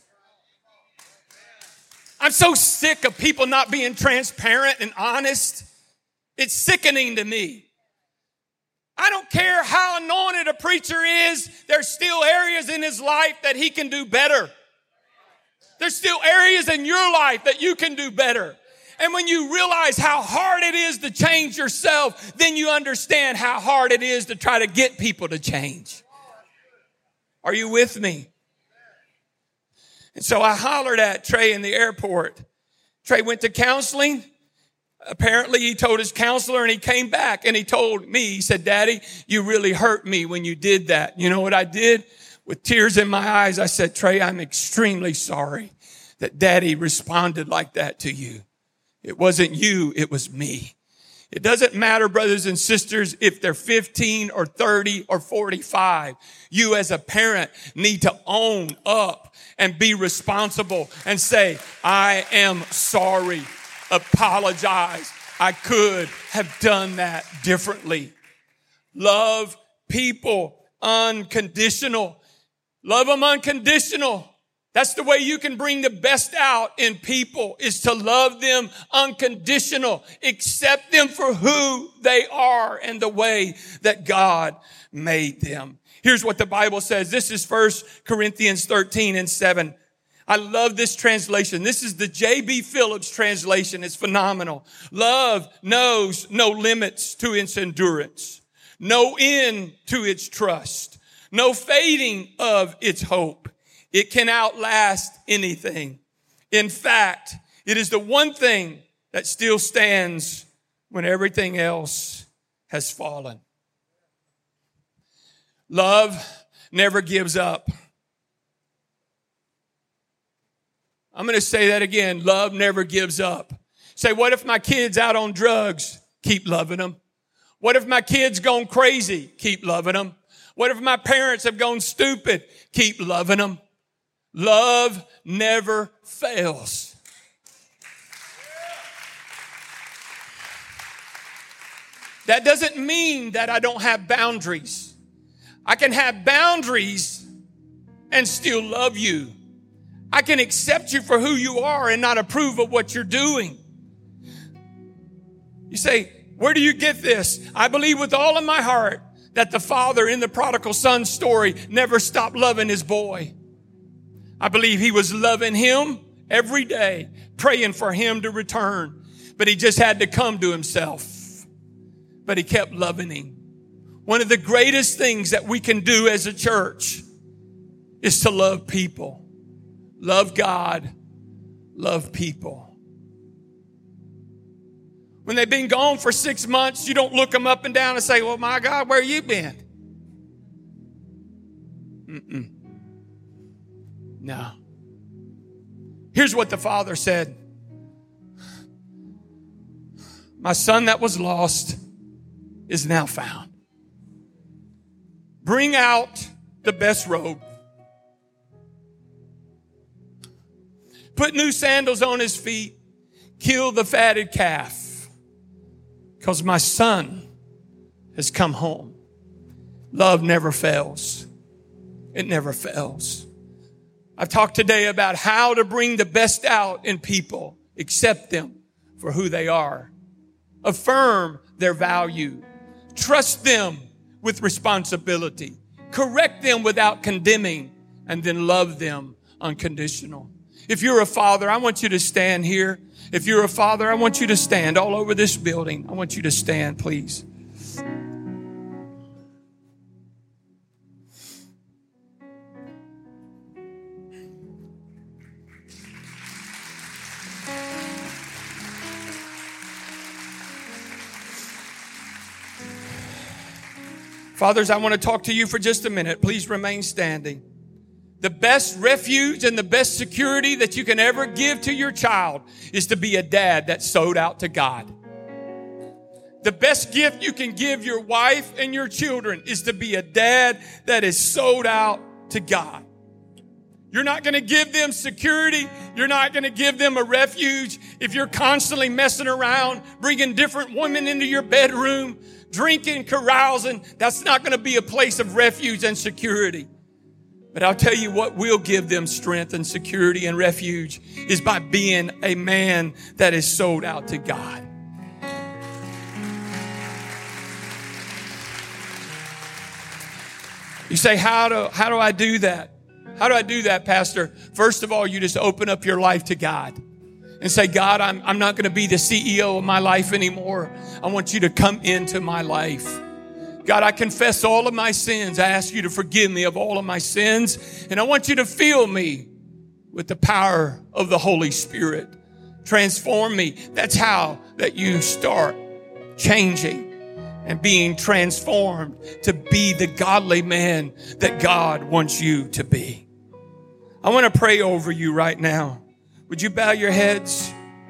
I'm so sick of people not being transparent and honest. It's sickening to me. I don't care how anointed a preacher is, there's still areas in his life that he can do better. There's still areas in your life that you can do better. And when you realize how hard it is to change yourself, then you understand how hard it is to try to get people to change. Are you with me? And so I hollered at Trey in the airport. Trey went to counseling. Apparently he told his counselor, and he came back and he told me, he said, Daddy, you really hurt me when you did that. You know what I did? With tears in my eyes, I said, Trey, I'm extremely sorry that Daddy responded like that to you. It wasn't you, it was me. It doesn't matter, brothers and sisters, if they're 15 or 30 or 45. You as a parent need to own up and be responsible and say, I am sorry. Apologize. I could have done that differently. Love people unconditional. Love them unconditional. That's the way you can bring the best out in people, is to love them unconditional. Accept them for who they are and the way that God made them. Here's what the Bible says. This is 1 Corinthians 13:7. I love this translation. This is the J.B. Phillips translation. It's phenomenal. Love knows no limits to its endurance, no end to its trust, no fading of its hope. It can outlast anything. In fact, it is the one thing that still stands when everything else has fallen. Love never gives up. I'm going to say that again. Love never gives up. Say, what if my kid's out on drugs? Keep loving them. What if my kid's gone crazy? Keep loving them. What if my parents have gone stupid? Keep loving them. Love never fails. That doesn't mean that I don't have boundaries. I can have boundaries and still love you. I can accept you for who you are and not approve of what you're doing. You say, where do you get this? I believe with all of my heart that the father in the prodigal son story never stopped loving his boy. I believe he was loving him every day, praying for him to return. But he just had to come to himself. But he kept loving him. One of the greatest things that we can do as a church is to love people. Love God. Love people. When they've been gone for 6 months, you don't look them up and down and say, well, my God, where you been? No. Here's what the father said. My son that was lost is now found. Bring out the best robe. Put new sandals on his feet. Kill the fatted calf. Because my son has come home. Love never fails. It never fails. I've talked today about how to bring the best out in people. Accept them for who they are. Affirm their value. Trust them with responsibility. Correct them without condemning. And then love them unconditional. If you're a father, I want you to stand here. If you're a father, I want you to stand all over this building. I want you to stand, please. Fathers, I want to talk to you for just a minute. Please remain standing. The best refuge and the best security that you can ever give to your child is to be a dad that's sold out to God. The best gift you can give your wife and your children is to be a dad that is sold out to God. You're not going to give them security. You're not going to give them a refuge if you're constantly messing around, bringing different women into your bedroom, drinking, carousing. That's not going to be a place of refuge and security. But I'll tell you what will give them strength and security and refuge is by being a man that is sold out to God. You say, how do I do that? How do I do that, Pastor? First of all, you just open up your life to God and say, God, I'm not going to be the CEO of my life anymore. I want you to come into my life. God, I confess all of my sins. I ask you to forgive me of all of my sins. And I want you to fill me with the power of the Holy Spirit. Transform me. That's how that you start changing and being transformed to be the godly man that God wants you to be. I want to pray over you right now. Would you bow your heads?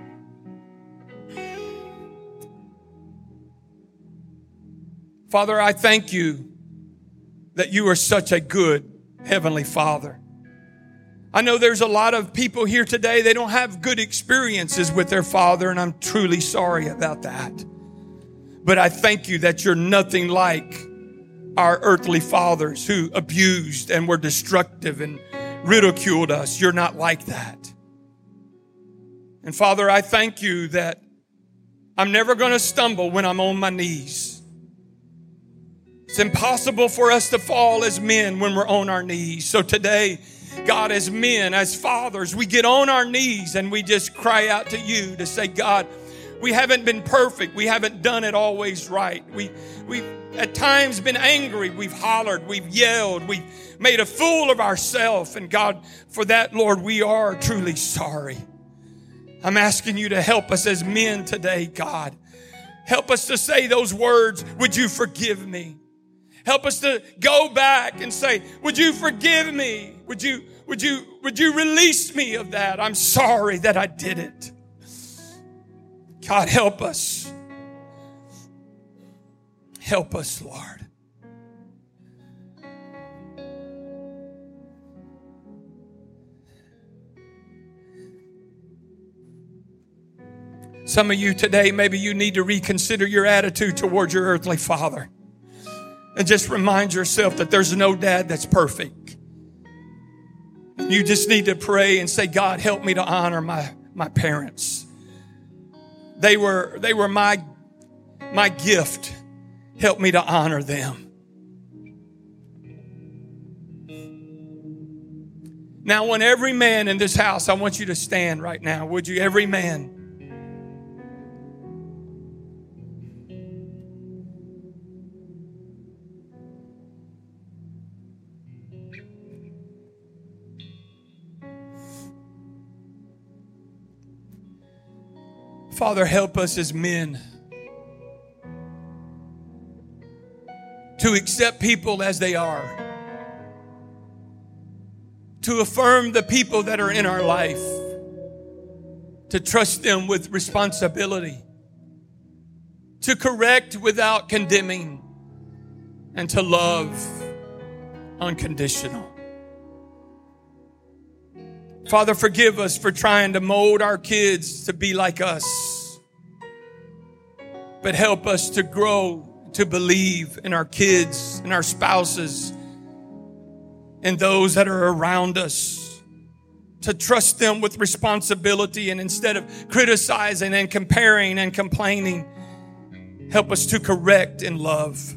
Father, I thank you that you are such a good Heavenly Father. I know there's a lot of people here today, they don't have good experiences with their Father, and I'm truly sorry about that. But I thank you that you're nothing like our earthly fathers who abused and were destructive and ridiculed us. You're not like that. And Father, I thank you that I'm never going to stumble when I'm on my knees. It's impossible for us to fall as men when we're on our knees. So today, God, as men, as fathers, we get on our knees and we just cry out to you to say, God, we haven't been perfect. We haven't done it always right. We've at times been angry. We've hollered. We've yelled. We've made a fool of ourselves. And God, for that, Lord, we are truly sorry. I'm asking you to help us as men today, God. Help us to say those words, would you forgive me? Help us to go back and say, would you forgive me? Would you release me of that? I'm sorry that I did it. God, help us. Help us, Lord. Some of you today, maybe you need to reconsider your attitude towards your earthly father. And just remind yourself that there's no dad that's perfect. You just need to pray and say, God, help me to honor my parents. They were my gift. Help me to honor them. Now, when every man in this house, I want you to stand right now. Would you? Every man. Father, help us as men to accept people as they are, to affirm the people that are in our life, to trust them with responsibility, to correct without condemning, and to love unconditional. Father, forgive us for trying to mold our kids to be like us. But help us to grow, to believe in our kids and our spouses and those that are around us. To trust them with responsibility, and instead of criticizing and comparing and complaining, help us to correct in love.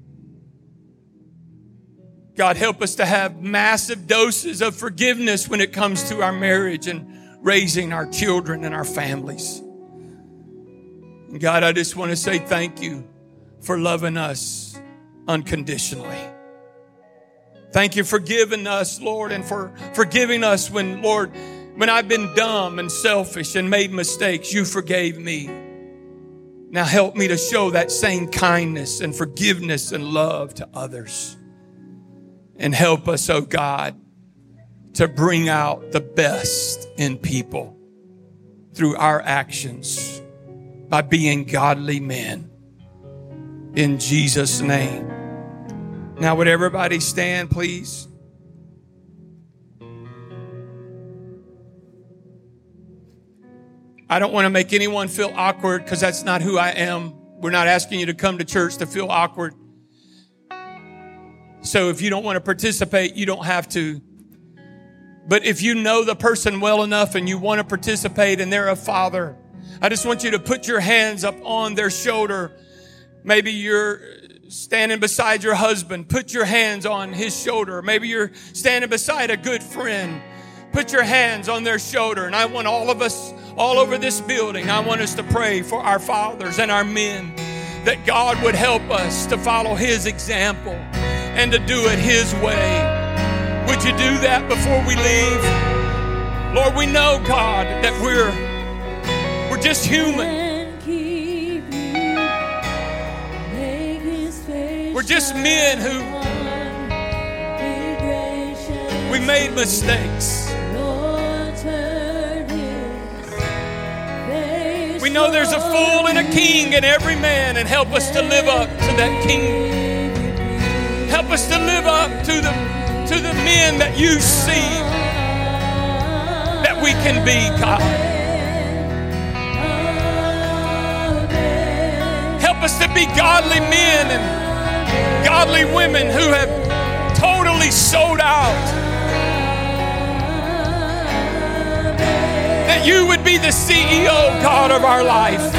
God, help us to have massive doses of forgiveness when it comes to our marriage and raising our children and our families. And God, I just want to say thank you for loving us unconditionally. Thank you for giving us, Lord, and for forgiving us when I've been dumb and selfish and made mistakes, you forgave me. Now help me to show that same kindness and forgiveness and love to others. And help us, oh God, to bring out the best in people through our actions by being godly men. In Jesus' name. Now, would everybody stand, please? I don't want to make anyone feel awkward because that's not who I am. We're not asking you to come to church to feel awkward. So if you don't want to participate, you don't have to. But if you know the person well enough and you want to participate and they're a father, I just want you to put your hands up on their shoulder. Maybe you're standing beside your husband. Put your hands on his shoulder. Maybe you're standing beside a good friend. Put your hands on their shoulder. And I want all of us all over this building, I want us to pray for our fathers and our men, that God would help us to follow His example and to do it His way. Would you do that before we leave? Lord, we know, God, that we're just human. We're just men who we made mistakes. We know there's a fool and a king in every man, and help us to live up to that king. Help us to live up to the men that you see that we can be, God. Help us to be godly men and godly women who have totally sold out. That you would be the CEO, God, of our life.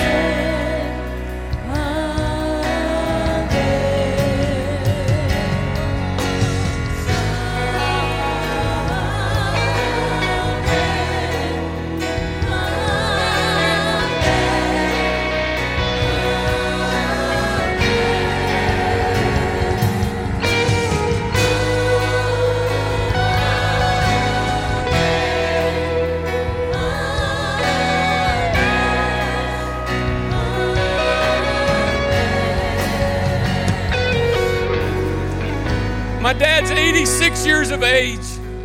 My dad's 86 years of age.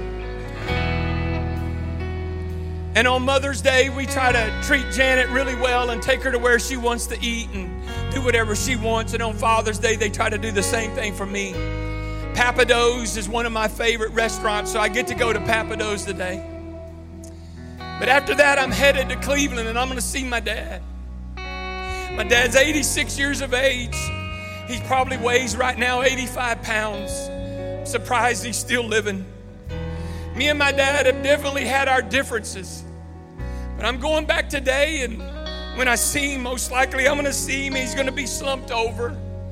And on Mother's Day, we try to treat Janet really well and take her to where she wants to eat and do whatever she wants. And on Father's Day, they try to do the same thing for me. Pappadeaux's is one of my favorite restaurants, so I get to go to Pappadeaux's today. But after that, I'm headed to Cleveland, and I'm going to see my dad. My dad's 86 years of age. He probably weighs right now 85 pounds. Surprised he's still living. Me and my dad have definitely had our differences. But I'm going back today, and when I see him, most likely I'm going to see him. He's going to be slumped over.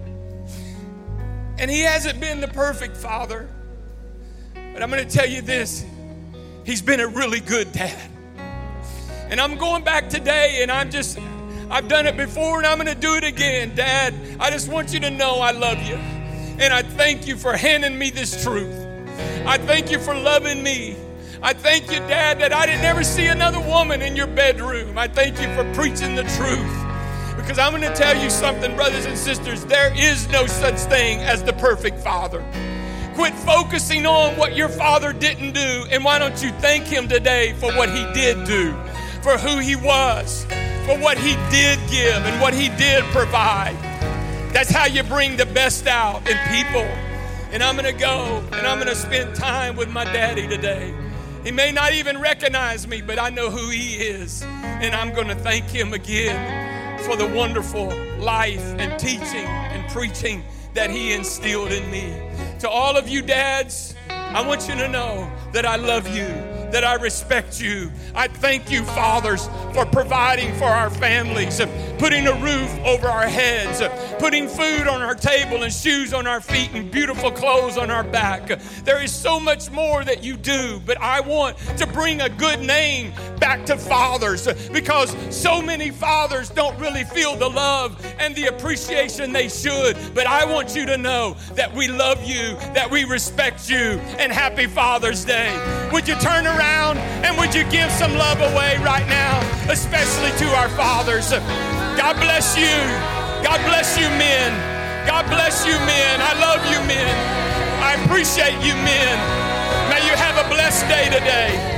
And he hasn't been the perfect father. But I'm going to tell you this. He's been a really good dad. And I'm going back today, and I've done it before, and I'm going to do it again. Dad, I just want you to know I love you. And I thank you for handing me this truth. I thank you for loving me. I thank you, Dad, that I didn't ever see another woman in your bedroom. I thank you for preaching the truth. Because I'm going to tell you something, brothers and sisters, there is no such thing as the perfect father. Quit focusing on what your father didn't do, and why don't you thank him today for what he did do, for who he was, for what he did give and what he did provide. That's how you bring the best out in people. And I'm going to go and I'm going to spend time with my daddy today. He may not even recognize me, but I know who he is. And I'm going to thank him again for the wonderful life and teaching and preaching that he instilled in me. To all of you dads, I want you to know that I love you, that I respect you. I thank you, fathers, for providing for our families, putting a roof over our heads, putting food on our table and shoes on our feet and beautiful clothes on our back. There is so much more that you do, but I want to bring a good name back to fathers, because so many fathers don't really feel the love and the appreciation they should. But I want you to know that we love you, that we respect you, and happy Father's Day. Would you turn around and would you give some love away right now, especially to our fathers? God bless you. God bless you, men. God bless you, men. I love you, men. I appreciate you, men. May you have a blessed day today.